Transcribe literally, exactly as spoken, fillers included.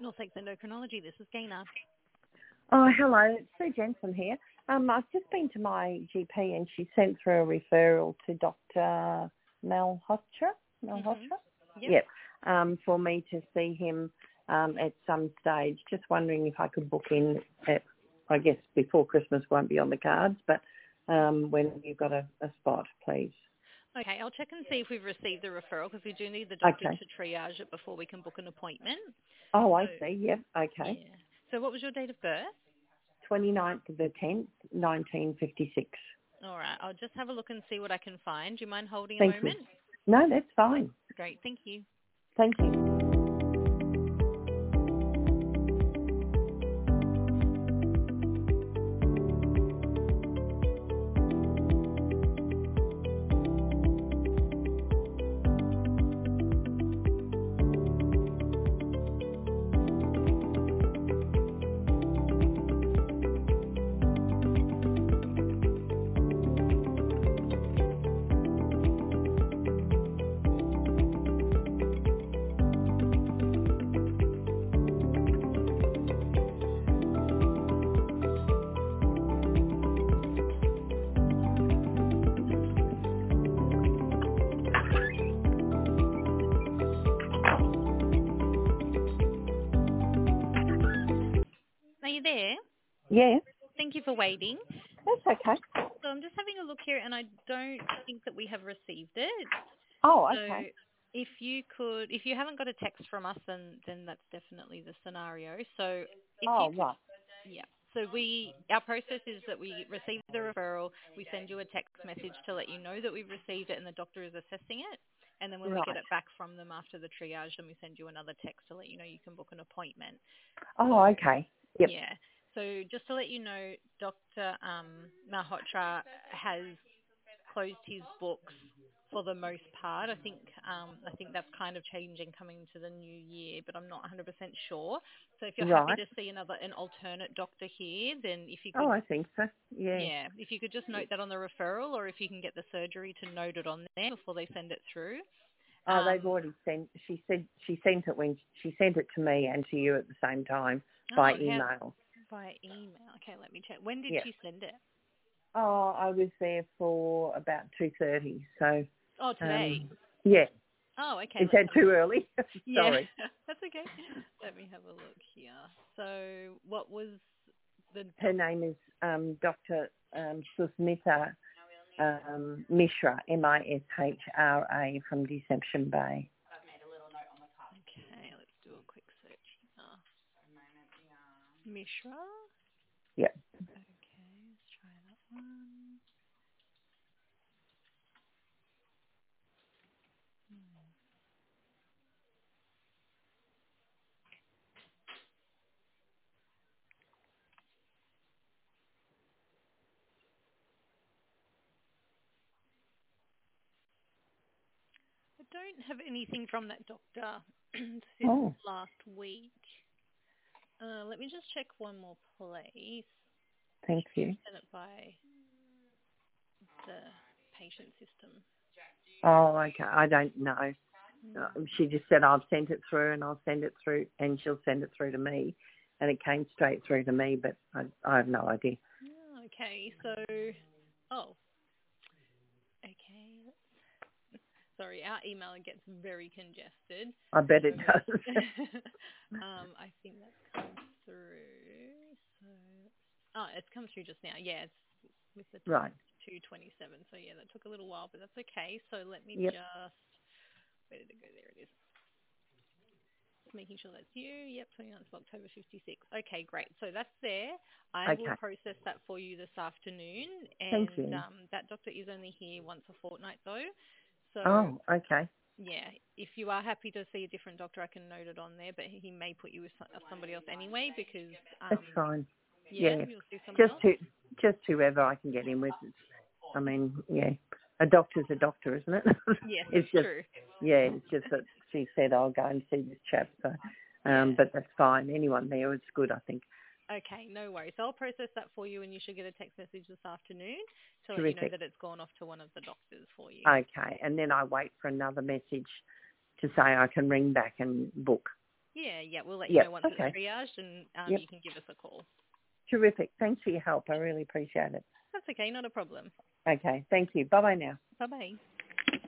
Norfolk Endocrinology. This is Gaina. Oh, hello. It's Sue Jensen here. Um, I've just been to my G P and she sent through a referral to Doctor Malhotra. Malhotra? Mm-hmm. Yep. Yep. Um, for me to see him um, at some stage. Just wondering if I could book in at, I guess, before Christmas won't be on the cards, but um, when you've got a, a spot, please. Okay, I'll check and see if we've received the referral because we do need the doctor Okay. to triage it before we can book an appointment. Oh, I So, see. Yep. Okay. Yeah. So what was your date of birth? twenty-ninth of the tenth, nineteen fifty-six. All right, I'll just have a look and see what I can find. Do you mind holding a Thank moment? you. No, that's fine. Great, thank you. Thank you. Are you there? Yeah, Thank you for waiting. that's okay. So I'm just having a look here and I don't think that we have received it. Oh, So okay. if you could, if you haven't got a text from us, then then that's definitely the scenario. So if you Oh, could, right. yeah. So we, our process is that we receive the referral, we send you a text message to let you know that we've received it and the doctor is assessing it. And then when we get Right. it back from them after the triage, then we send you another text to let you know you can book an appointment. Oh, So, okay. Yep. yeah. So just to let you know, Doctor Um, Malhotra has closed his books for the most part. I think um, I think that's kind of changing coming into the new year, but I'm not one hundred percent sure. So if you're happy Right. to see another an alternate doctor here, then if you Oh, could, I think so. Yeah. yeah, if you could just note that on the referral, or if you can get the surgery to note it on there before they send it through. Oh, they've Um, already sent, she said, she sent it when, she sent it to me and to you at the same time by oh, how, email. by email. Okay, let me check. When did Yeah. she send it? Oh, I was there for about two thirty, so, Oh, today. um, yeah. Oh, okay. Is Let's that have a too look. early? Yeah, Sorry. that's okay. Let me have a look here. So what was the Her name is um, Doctor Um, Susmita um, Mishra, M I S H R A, from Deception Bay. Okay, let's do a quick search here. Mishra? Yep. Okay, let's try that one. I don't have anything from that doctor since Oh, last week. Uh, let me just check one more place. thank She you. sent it by the patient system. Oh, okay. I don't know. Uh, Hmm. she just said I've sent it through and I'll send it through and she'll send it through to me. And it came straight through to me, but I, I have no idea. Oh, okay, so, oh, okay. Sorry, our email gets very congested. I bet So, it does. um, I think that's come through. So, oh, it's come through just now. Yeah, it's with the Right. two twenty-seven. So yeah, that took a little while, but that's okay. So let me Yep. just, where did it go? There it is. Just making sure that's you. Yep, twenty-ninth of October fifty-six. Okay, great. So that's there. I will Okay. process that for you this afternoon. Thank And you. um, that doctor is only here once a fortnight though. So Oh, okay. yeah, if you are happy to see a different doctor, I can note it on there, but he may put you with some- somebody else anyway because, That's um, fine. yeah, Yeah. you'll see someone Just else. to, just whoever I can get in with. It's, I mean, yeah. A doctor's a doctor, isn't it? Yes, It's that's just, true. yeah, it's just that she said I'll go and see this chap. So, um, Yeah. but that's fine. Anyone there is good, I think. Okay, no worries. I'll process that for you and you should get a text message this afternoon to let you know Terrific. that it's gone off to one of the doctors for you. Okay. And then I wait for another message to say I can ring back and book. Yeah, yeah. We'll let you Yep. know once Okay. it's triaged, and um, Yep. you can give us a call. Terrific. Thanks for your help. I really appreciate it. That's okay, not a problem. Okay. Thank you. Bye-bye now. Bye-bye.